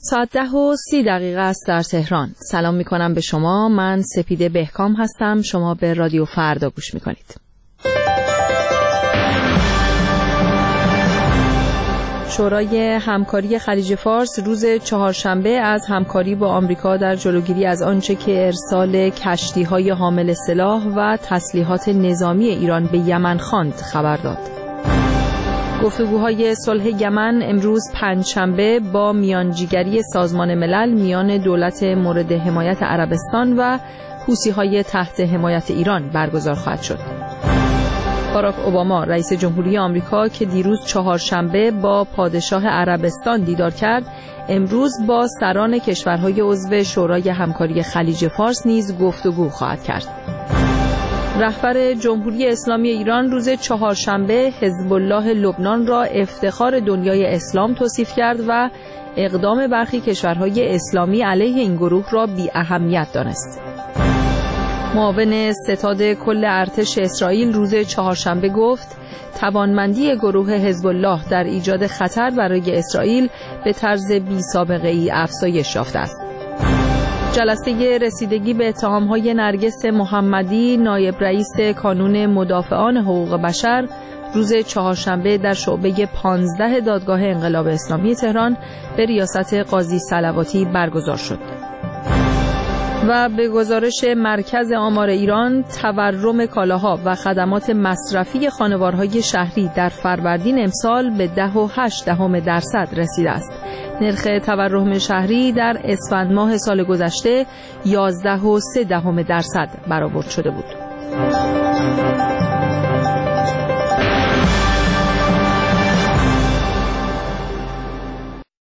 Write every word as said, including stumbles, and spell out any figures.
ساعت ده و سی دقیقه است در تهران. سلام می کنم به شما. من سپیده بهکام هستم. شما به رادیو فردا گوش می کنید. شورای همکاری خلیج فارس روز چهارشنبه از همکاری با آمریکا در جلوگیری از آنچه که ارسال کشتی‌های حامل سلاح و تسلیحات نظامی ایران به یمن خواند خبر داد. گفتگوهای صلح یمن امروز پنجشنبه با میانجیگری سازمان ملل میان دولت مورد حمایت عربستان و حوثی‌های تحت حمایت ایران برگزار خواهد شد. باراک اوباما رئیس جمهوری آمریکا که دیروز چهارشنبه با پادشاه عربستان دیدار کرد، امروز با سران کشورهای عضو شورای همکاری خلیج فارس نیز گفتگو خواهد کرد. رهبر جمهوری اسلامی ایران روز چهارشنبه حزب الله لبنان را افتخار دنیای اسلام توصیف کرد و اقدام برخی کشورهای اسلامی علیه این گروه را بی اهمیت دانست. معاون ستاد کل ارتش اسرائیل روز چهارشنبه گفت توانمندی گروه حزب الله در ایجاد خطر برای اسرائیل به طرز بی سابقه ای افزایش یافته است. جلسه رسیدگی به اتهام‌های نرگس محمدی نایب رئیس کانون مدافعان حقوق بشر روز چهارشنبه در شعبه پانزده دادگاه انقلاب اسلامی تهران به ریاست قاضی صلواتی برگزار شد. و به گزارش مرکز آمار ایران، تورم کالاها و خدمات مصرفی خانوارهای شهری در فروردین امسال به ده و هشت دهم درصد رسیده است. نرخ تورم شهری در اسفند ماه سال گذشته یازده و سه دهم درصد برآورد شده بود.